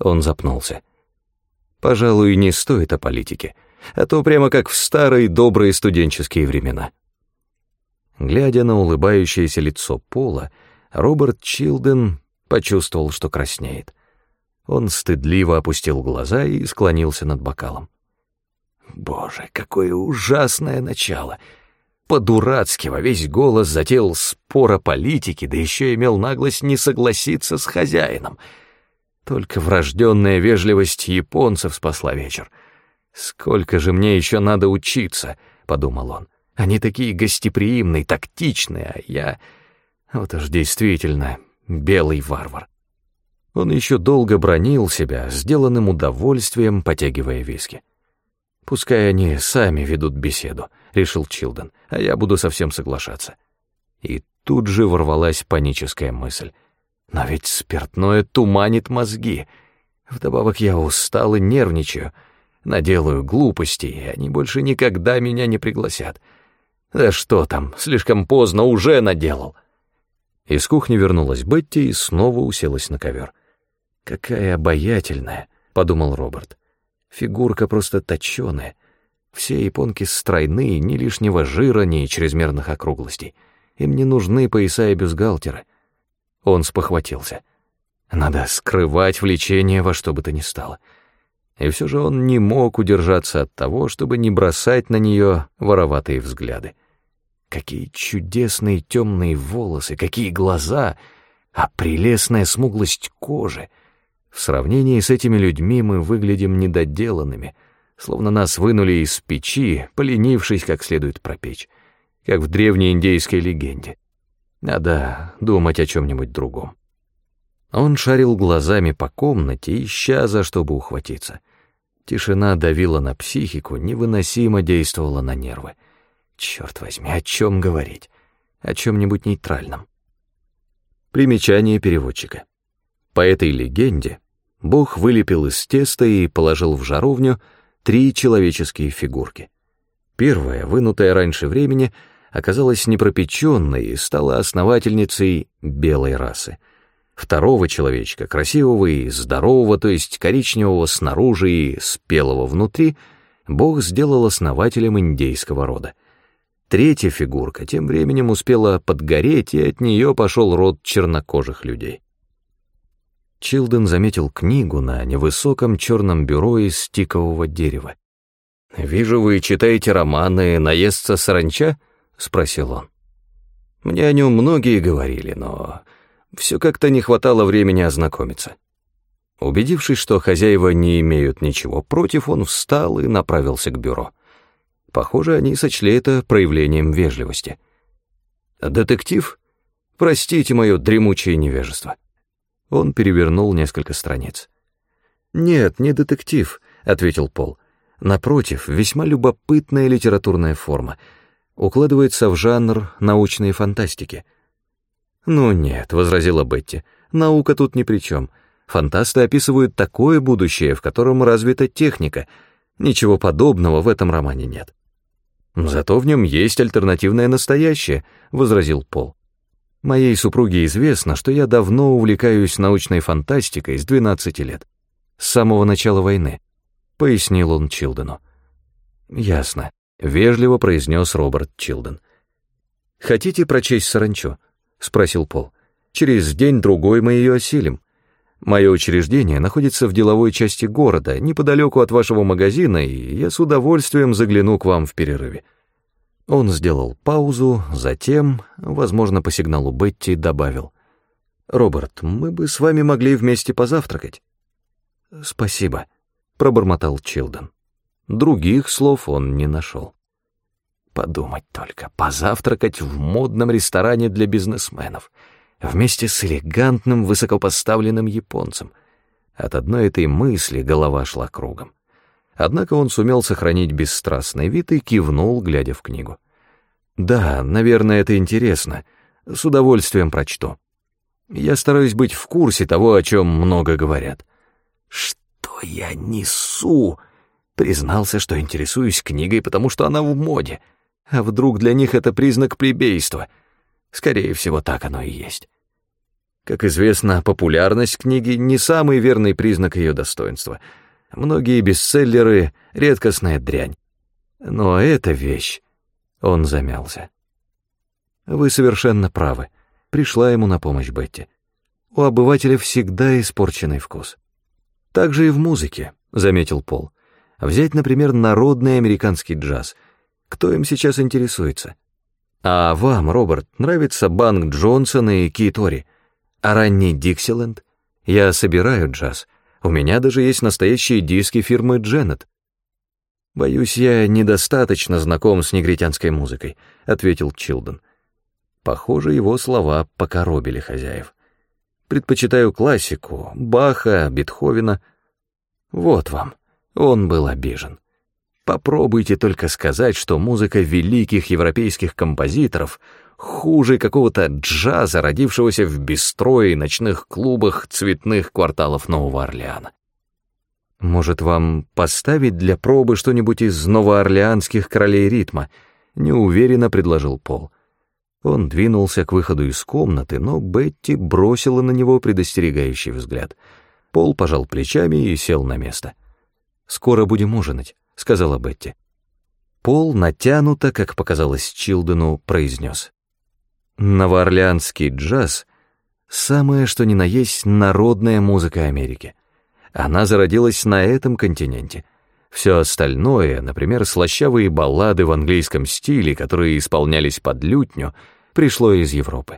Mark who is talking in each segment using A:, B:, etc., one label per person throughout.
A: Он запнулся. Пожалуй, не стоит о политике, а то прямо как в старые добрые студенческие времена. Глядя на улыбающееся лицо Пола, Роберт Чилден почувствовал, что краснеет. Он стыдливо опустил глаза и склонился над бокалом. Боже, какое ужасное начало! По-дурацки во весь голос затеял спор о политике, да еще имел наглость не согласиться с хозяином. Только врожденная вежливость японцев спасла вечер. «Сколько же мне еще надо учиться?» — подумал он. «Они такие гостеприимные, тактичные, а я... Вот уж действительно белый варвар». Он еще долго бранил себя, сделанным удовольствием потягивая виски. «Пускай они сами ведут беседу», — решил Чилден, «а я буду совсем соглашаться». И тут же ворвалась паническая мысль. «Но ведь спиртное туманит мозги. Вдобавок я устал и нервничаю, наделаю глупостей, и они больше никогда меня не пригласят. Да что там, слишком поздно уже наделал». Из кухни вернулась Бетти и снова уселась на ковер. «Какая обаятельная», — подумал Роберт. «Фигурка просто точеная. Все японки стройные, ни лишнего жира, ни чрезмерных округлостей. Им не нужны пояса и бюстгальтеры». Он спохватился. Надо скрывать влечение во что бы то ни стало. И все же он не мог удержаться от того, чтобы не бросать на нее вороватые взгляды. Какие чудесные темные волосы, какие глаза, а прелестная смуглость кожи. В сравнении с этими людьми мы выглядим недоделанными, словно нас вынули из печи, поленившись как следует пропечь, как в древней индейской легенде. Надо думать о чем-нибудь другом. Он шарил глазами по комнате, ища за что бы ухватиться. Тишина давила на психику, невыносимо действовала на нервы. Черт возьми, о чем говорить? О чем-нибудь нейтральном. Примечание переводчика. По этой легенде Бог вылепил из теста и положил в жаровню 3 человеческие фигурки. Первая, вынутая раньше времени, оказалась непропеченной и стала основательницей белой расы. Второго человечка, красивого и здорового, то есть коричневого снаружи и спелого внутри, Бог сделал основателем индейского рода. Третья фигурка тем временем успела подгореть, и от нее пошел род чернокожих людей. Чилден заметил книгу на невысоком черном бюро из тикового дерева. «Вижу, вы читаете романы «Наестся саранча»?» — спросил он. «Мне о нем многие говорили, но все как-то не хватало времени ознакомиться». Убедившись, что хозяева не имеют ничего против, он встал и направился к бюро. Похоже, они сочли это проявлением вежливости. «Детектив? Простите мое дремучее невежество». Он перевернул несколько страниц. «Нет, не детектив», — ответил Пол. «Напротив, весьма любопытная литературная форма. Укладывается в жанр научной фантастики». «Ну нет», — возразила Бетти, — «наука тут ни при чем. Фантасты описывают такое будущее, в котором развита техника. Ничего подобного в этом романе нет». «Зато в нем есть альтернативное настоящее», — возразил Пол. «Моей супруге известно, что я давно увлекаюсь научной фантастикой с 12 лет. С самого начала войны», — пояснил он Чилдену. «Ясно», — вежливо произнес Роберт Чилден. «Хотите прочесть «Саранчу»?» — спросил Пол. «Через день-другой мы ее осилим. Мое учреждение находится в деловой части города, неподалеку от вашего магазина, и я с удовольствием загляну к вам в перерыве». Он сделал паузу, затем, возможно, по сигналу Бетти, добавил: «Роберт, мы бы с вами могли вместе позавтракать». «Спасибо», — пробормотал Чилден. Других слов он не нашел. Подумать только, позавтракать в модном ресторане для бизнесменов, вместе с элегантным, высокопоставленным японцем. От одной этой мысли голова шла кругом. Однако он сумел сохранить бесстрастный вид и кивнул, глядя в книгу. «Да, наверное, это интересно. С удовольствием прочту. Я стараюсь быть в курсе того, о чем много говорят». «Что я несу?» Признался, что интересуюсь книгой, потому что она в моде. А вдруг для них это признак плебейства? Скорее всего, так оно и есть. Как известно, популярность книги не самый верный признак ее достоинства. Многие бестселлеры — редкостная дрянь. Но эта вещь... Он замялся. Вы совершенно правы. Пришла ему на помощь Бетти. У обывателя всегда испорченный вкус. Так же и в музыке, заметил Пол. Взять, например, народный американский джаз. Кто им сейчас интересуется? А вам, Роберт, нравится Банк Джонсон и Китори? А ранний Диксиленд? Я собираю джаз. У меня даже есть настоящие диски фирмы Дженнет. «Боюсь, я недостаточно знаком с негритянской музыкой», — ответил Чилден. Похоже, его слова покоробили хозяев. «Предпочитаю классику, Баха, Бетховена». Вот вам, он был обижен. Попробуйте только сказать, что музыка великих европейских композиторов хуже какого-то джаза, родившегося в бистро и ночных клубах цветных кварталов Нового Орлеана. «Может, вам поставить для пробы что-нибудь из новоорлеанских королей ритма?» — неуверенно предложил Пол. Он двинулся к выходу из комнаты, но Бетти бросила на него предостерегающий взгляд. Пол пожал плечами и сел на место. «Скоро будем ужинать», — сказала Бетти. Пол натянуто, как показалось Чилдену, произнес. «Новоорлеанский джаз — самое что ни на есть народная музыка Америки. Она зародилась на этом континенте. Все остальное, например, слащавые баллады в английском стиле, которые исполнялись под лютню, пришло из Европы.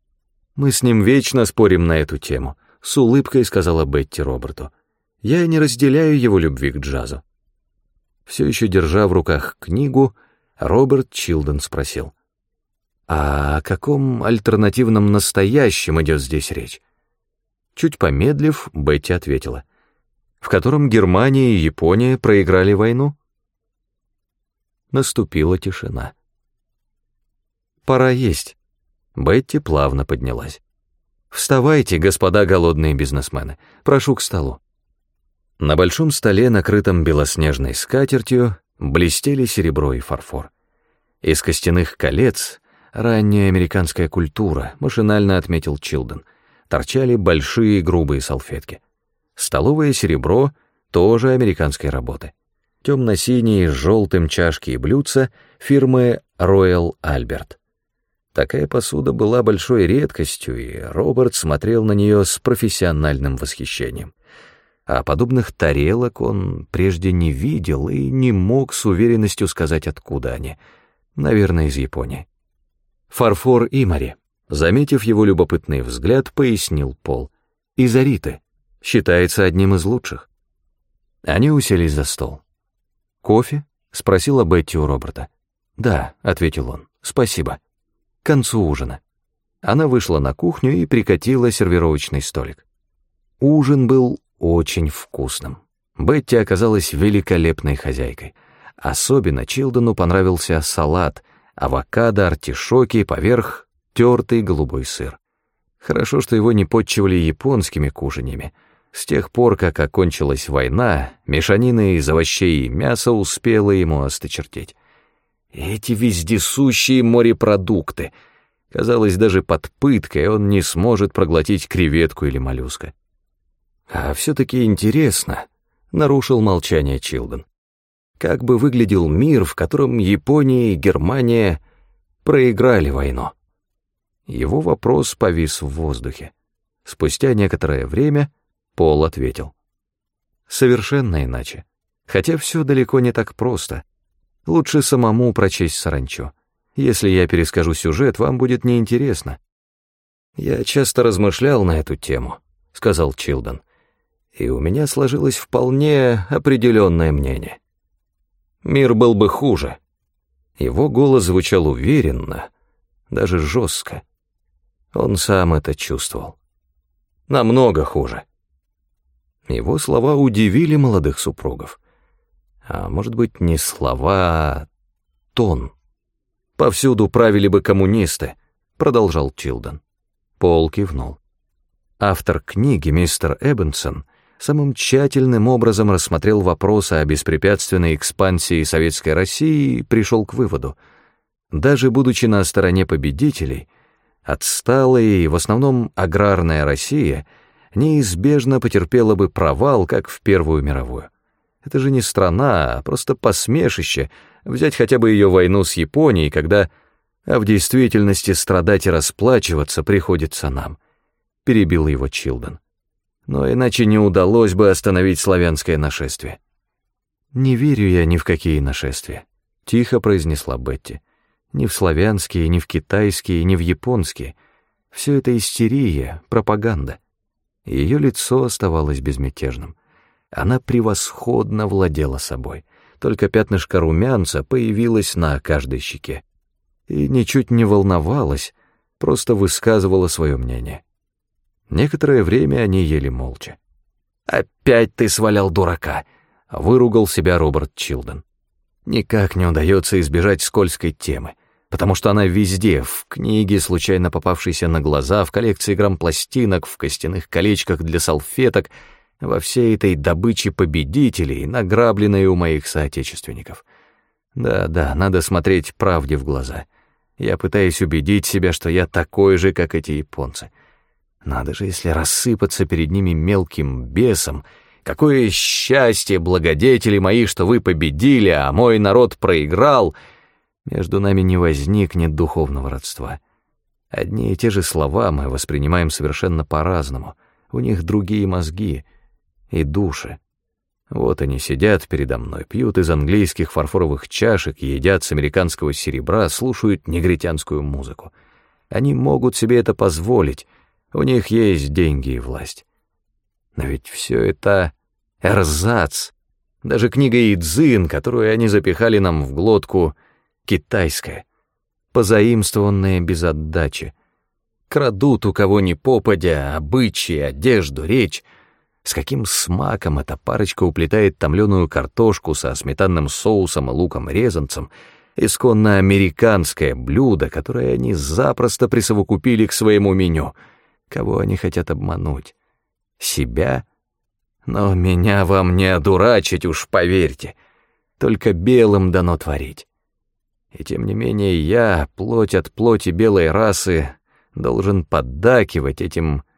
A: Мы с ним вечно спорим на эту тему», — с улыбкой сказала Бетти Роберту. «Я не разделяю его любви к джазу». Все еще держа в руках книгу, Роберт Чилден спросил. «А о каком альтернативном настоящем идет здесь речь?» Чуть помедлив, Бетти ответила. «В котором Германия и Япония проиграли войну?» Наступила тишина. «Пора есть». Бетти плавно поднялась. «Вставайте, господа голодные бизнесмены, прошу к столу». На большом столе, накрытом белоснежной скатертью, блестели серебро и фарфор. Из костяных колец, ранняя американская культура, машинально отметил Чилден, торчали большие грубые салфетки. Столовое серебро тоже американской работы. Темно-синие с желтым чашки и блюдца фирмы Royal Albert. Такая посуда была большой редкостью, и Роберт смотрел на нее с профессиональным восхищением. А подобных тарелок он прежде не видел и не мог с уверенностью сказать, откуда они. Наверное, из Японии. «Фарфор Имари», заметив его любопытный взгляд, пояснил Пол. «Из Ариты. Считается одним из лучших». Они уселись за стол. «Кофе?» — спросила Бетти у Роберта. «Да», — ответил он, — «спасибо». К концу ужина. Она вышла на кухню и прикатила сервировочный столик. Ужин был очень вкусным. Бетти оказалась великолепной хозяйкой. Особенно Чилдену понравился салат, авокадо, артишоки, поверх тертый голубой сыр. Хорошо, что его не подчивали японскими кушаньями. С тех пор, как окончилась война, мешанина из овощей и мяса успела ему осточертеть. Эти вездесущие морепродукты. Казалось, даже под пыткой он не сможет проглотить креветку или моллюска. «А все-таки интересно», — нарушил молчание Чилден. «Как бы выглядел мир, в котором Япония и Германия проиграли войну?» Его вопрос повис в воздухе. Спустя некоторое время Пол ответил. «Совершенно иначе. Хотя все далеко не так просто. Лучше самому прочесть саранчу. Если я перескажу сюжет, вам будет неинтересно». «Я часто размышлял на эту тему», — сказал Чилден, «и у меня сложилось вполне определенное мнение. Мир был бы хуже». Его голос звучал уверенно, даже жестко. Он сам это чувствовал. Намного хуже. Его слова удивили молодых супругов. А может быть, не слова, а тон. «Повсюду правили бы коммунисты», — продолжал Чилден. Пол кивнул. Автор книги, мистер Эббинсон, самым тщательным образом рассмотрел вопрос о беспрепятственной экспансии Советской России и пришел к выводу: даже будучи на стороне победителей, отсталая и в основном аграрная Россия неизбежно потерпела бы провал, как в Первую мировую. Это же не страна, а просто посмешище, взять хотя бы ее войну с Японией, когда, а в действительности страдать и расплачиваться приходится нам, перебил его Чилден. Но иначе не удалось бы остановить славянское нашествие. «Не верю я ни в какие нашествия», — тихо произнесла Бетти. «Ни в славянские, ни в китайские, ни в японские. Все это истерия, пропаганда». Ее лицо оставалось безмятежным. Она превосходно владела собой. Только пятнышко румянца появилось на каждой щеке. И ничуть не волновалась, просто высказывала свое мнение. Некоторое время они ели молча. «Опять ты свалял дурака!» — выругал себя Роберт Чилден. «Никак не удается избежать скользкой темы, потому что она везде, в книге, случайно попавшейся на глаза, в коллекции грампластинок, в костяных колечках для салфеток, во всей этой добыче победителей, награбленной у моих соотечественников. Да, надо смотреть правде в глаза. Я пытаюсь убедить себя, что я такой же, как эти японцы. Надо же, если рассыпаться перед ними мелким бесом. Какое счастье, благодетели мои, что вы победили, а мой народ проиграл. Между нами не возникнет духовного родства. Одни и те же слова мы воспринимаем совершенно по-разному. У них другие мозги и души. Вот они сидят передо мной, пьют из английских фарфоровых чашек, едят с американского серебра, слушают негритянскую музыку. Они могут себе это позволить, у них есть деньги и власть. Но ведь все это эрзац. Даже книга Идзин, которую они запихали нам в глотку, китайская, позаимствованная без отдачи. Крадут у кого ни попадя обычаи, одежду, речь. С каким смаком эта парочка уплетает томленую картошку со сметанным соусом и луком-резанцем, исконно американское блюдо, которое они запросто присовокупили к своему меню. Кого они хотят обмануть? Себя? Но меня вам не одурачить, уж поверьте. Только белым дано творить. И тем не менее я, плоть от плоти белой расы, должен поддакивать этим